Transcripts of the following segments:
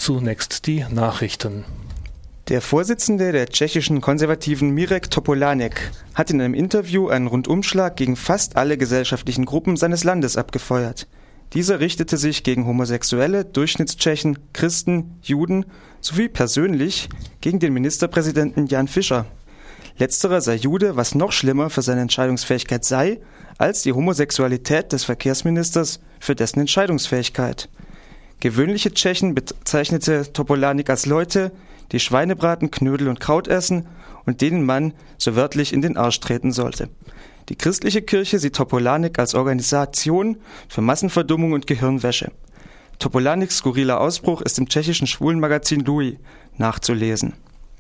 zunächst die Nachrichten. Der Vorsitzende der tschechischen Konservativen Mirek Topolánek hat in einem Interview einen Rundumschlag gegen fast alle gesellschaftlichen Gruppen seines Landes abgefeuert. Dieser richtete sich gegen Homosexuelle, Durchschnittstschechen, Christen, Juden sowie persönlich gegen den Ministerpräsidenten Jan Fischer. Letzterer sei Jude, was noch schlimmer für seine Entscheidungsfähigkeit sei, als die Homosexualität des Verkehrsministers für dessen Entscheidungsfähigkeit. Gewöhnliche Tschechen bezeichnete Topolánek als Leute, die Schweinebraten, Knödel und Kraut essen und denen man so wörtlich in den Arsch treten sollte. Die christliche Kirche sieht Topolánek als Organisation für Massenverdummung und Gehirnwäsche. Topolániks skurriler Ausbruch ist im tschechischen Schwulenmagazin Louis nachzulesen.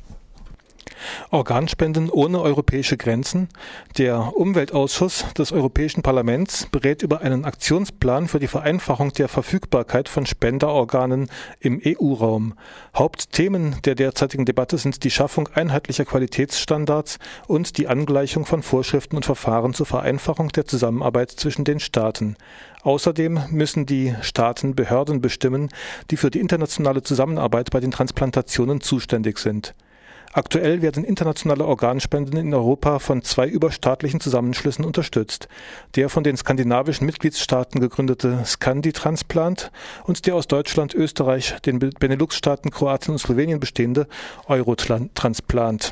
Organspenden ohne europäische Grenzen. Der Umweltausschuss des Europäischen Parlaments berät über einen Aktionsplan für die Vereinfachung der Verfügbarkeit von Spenderorganen im EU-Raum. Hauptthemen der derzeitigen Debatte sind die Schaffung einheitlicher Qualitätsstandards und die Angleichung von Vorschriften und Verfahren zur Vereinfachung der Zusammenarbeit zwischen den Staaten. Außerdem müssen die Staaten Behörden bestimmen, die für die internationale Zusammenarbeit bei den Transplantationen zuständig sind. Aktuell werden internationale Organspenden in Europa von 2 überstaatlichen Zusammenschlüssen unterstützt. Der von den skandinavischen Mitgliedstaaten gegründete Scandi-Transplant und der aus Deutschland, Österreich, den Benelux-Staaten, Kroatien und Slowenien bestehende Eurotransplant.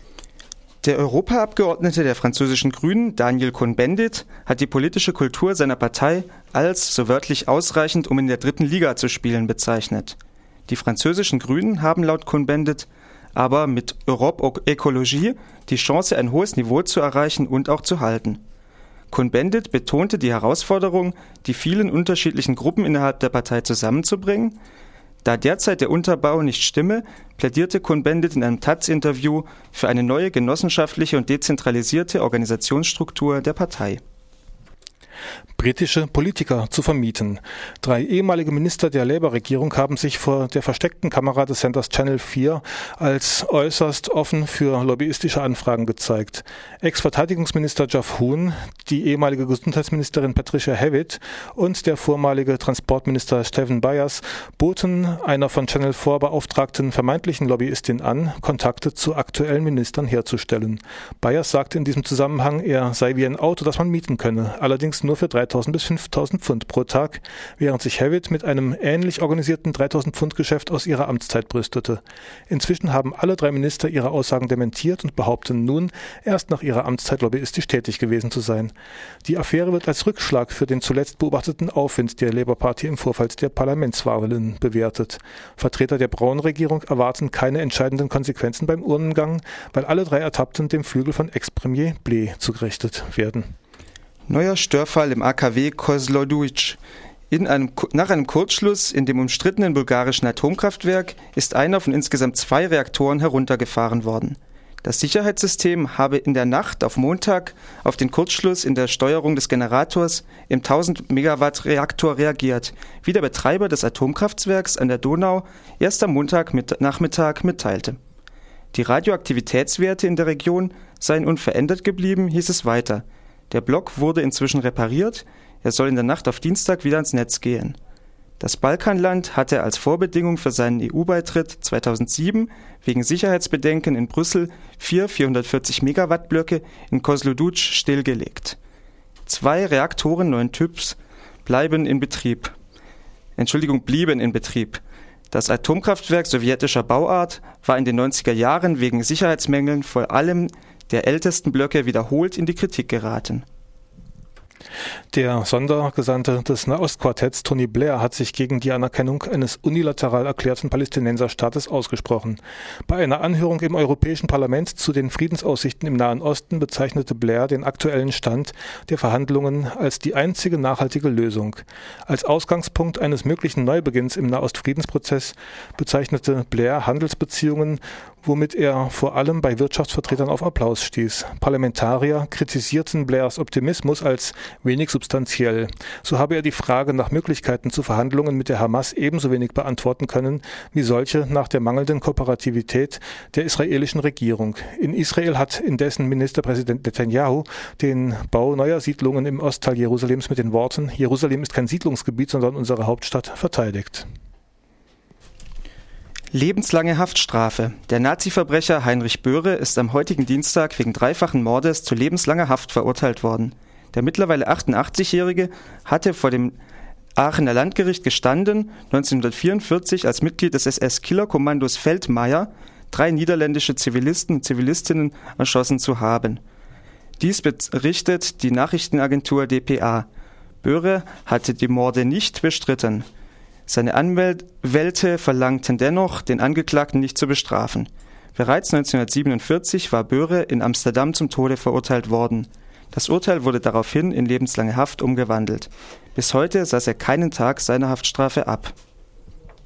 Der Europaabgeordnete der französischen Grünen, Daniel Cohn-Bendit, hat die politische Kultur seiner Partei als so wörtlich ausreichend, um in der 3. Liga zu spielen, bezeichnet. Die französischen Grünen haben laut Cohn-Bendit aber mit Europe Ecologie die Chance, ein hohes Niveau zu erreichen und auch zu halten. Cohn-Bendit betonte die Herausforderung, die vielen unterschiedlichen Gruppen innerhalb der Partei zusammenzubringen. Da derzeit der Unterbau nicht stimme, plädierte Cohn-Bendit in einem taz-Interview für eine neue genossenschaftliche und dezentralisierte Organisationsstruktur der Partei. Britische Politiker zu vermieten. 3 ehemalige Minister der Labour-Regierung haben sich vor der versteckten Kamera des Senders Channel 4 als äußerst offen für lobbyistische Anfragen gezeigt. Ex-Verteidigungsminister Geoff Huhn, die ehemalige Gesundheitsministerin Patricia Hewitt und der vormalige Transportminister Stephen Byers boten einer von Channel 4 beauftragten vermeintlichen Lobbyistin an, Kontakte zu aktuellen Ministern herzustellen. Byers sagte in diesem Zusammenhang, er sei wie ein Auto, das man mieten könne, allerdings nur für 3.000 bis 5.000 Pfund pro Tag, während sich Hewitt mit einem ähnlich organisierten 3.000 Pfund Geschäft aus ihrer Amtszeit brüstete. Inzwischen haben alle 3 Minister ihre Aussagen dementiert und behaupten nun, erst nach ihrer Amtszeit lobbyistisch tätig gewesen zu sein. Die Affäre wird als Rückschlag für den zuletzt beobachteten Aufwind der Labour Party im Vorfeld der Parlamentswahlen bewertet. Vertreter der Brown-Regierung erwarten keine entscheidenden Konsequenzen beim Urnengang, weil alle 3 Ertappten dem Flügel von Ex-Premier Blair zugerichtet werden. Neuer Störfall im AKW Kozloduj. Nach einem Kurzschluss in dem umstrittenen bulgarischen Atomkraftwerk ist einer von insgesamt 2 Reaktoren heruntergefahren worden. Das Sicherheitssystem habe in der Nacht auf Montag auf den Kurzschluss in der Steuerung des Generators im 1000-Megawatt-Reaktor reagiert, wie der Betreiber des Atomkraftwerks an der Donau erst am Montagnachmittag mitteilte. Die Radioaktivitätswerte in der Region seien unverändert geblieben, hieß es weiter. Der Block wurde inzwischen repariert, er soll in der Nacht auf Dienstag wieder ans Netz gehen. Das Balkanland hatte als Vorbedingung für seinen EU-Beitritt 2007 wegen Sicherheitsbedenken in Brüssel 4 440-Megawatt-Blöcke in Kozloduj stillgelegt. 2 Reaktoren neuen Typs blieben in Betrieb. Das Atomkraftwerk sowjetischer Bauart war in den 90er Jahren wegen Sicherheitsmängeln vor allem der ältesten Blöcke wiederholt in die Kritik geraten. Der Sondergesandte des Nahostquartetts Tony Blair hat sich gegen die Anerkennung eines unilateral erklärten Palästinenserstaates ausgesprochen. Bei einer Anhörung im Europäischen Parlament zu den Friedensaussichten im Nahen Osten bezeichnete Blair den aktuellen Stand der Verhandlungen als die einzige nachhaltige Lösung. Als Ausgangspunkt eines möglichen Neubeginns im Nahostfriedensprozess bezeichnete Blair Handelsbeziehungen, womit er vor allem bei Wirtschaftsvertretern auf Applaus stieß. Parlamentarier kritisierten Blairs Optimismus als wenig substanziell. So habe er die Frage nach Möglichkeiten zu Verhandlungen mit der Hamas ebenso wenig beantworten können, wie solche nach der mangelnden Kooperativität der israelischen Regierung. In Israel hat indessen Ministerpräsident Netanyahu den Bau neuer Siedlungen im Ostteil Jerusalems mit den Worten: Jerusalem ist kein Siedlungsgebiet, sondern unsere Hauptstadt, verteidigt. Lebenslange Haftstrafe. Der Nazi-Verbrecher Heinrich Böhre ist am heutigen Dienstag wegen dreifachen Mordes zu lebenslanger Haft verurteilt worden. Der mittlerweile 88-Jährige hatte vor dem Aachener Landgericht gestanden, 1944 als Mitglied des SS-Killerkommandos Feldmeier 3 niederländische Zivilisten und Zivilistinnen erschossen zu haben. Dies berichtet die Nachrichtenagentur dpa. Böhre hatte die Morde nicht bestritten. Seine Anwälte verlangten dennoch, den Angeklagten nicht zu bestrafen. Bereits 1947 war Böhre in Amsterdam zum Tode verurteilt worden. Das Urteil wurde daraufhin in lebenslange Haft umgewandelt. Bis heute saß er keinen Tag seiner Haftstrafe ab.